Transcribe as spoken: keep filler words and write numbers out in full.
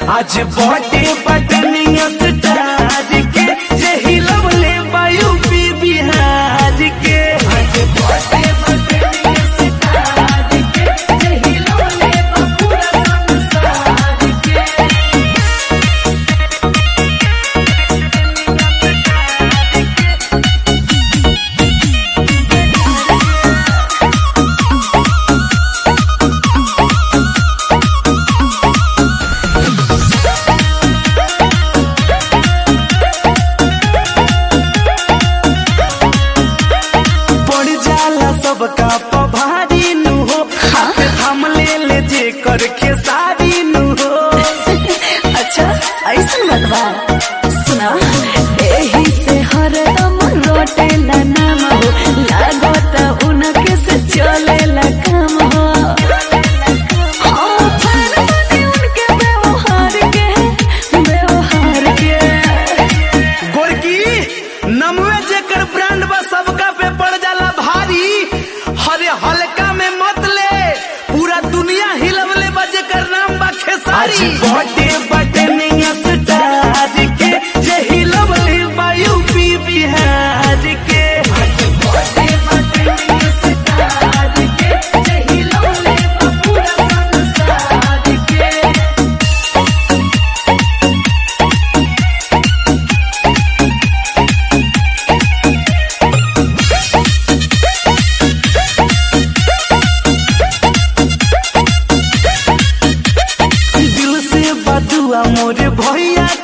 आज बटे बटनिया स्टार के यही लवले वायु पी बिहार के आज बटे बटनिया स्टार के यही लवले पूरा संसार के सबका पभारी नु हो हाथ थाम ले ले जे करके सारी नु हो। अच्छा ऐसा बतवा सुना एही से हरदम रोटे ला नाम हो लागत उनके से चले ला काम हो। हम फैन बने उनके व्यवहार के व्यवहार के गोरकी नमवे जेकर ब्रांड बा सबका पे पड़ जाला भारी। हरे हल्का में मत ले पूरा दुनिया हिलवले बजे कर नाम बा खेसारी। बटे बटनिया स्टार के यही लवले वायु पी बिहार के बटे बटनिया स्टार के यही लवले पूरा संसार के। दिल से बदुआ मोरे भैया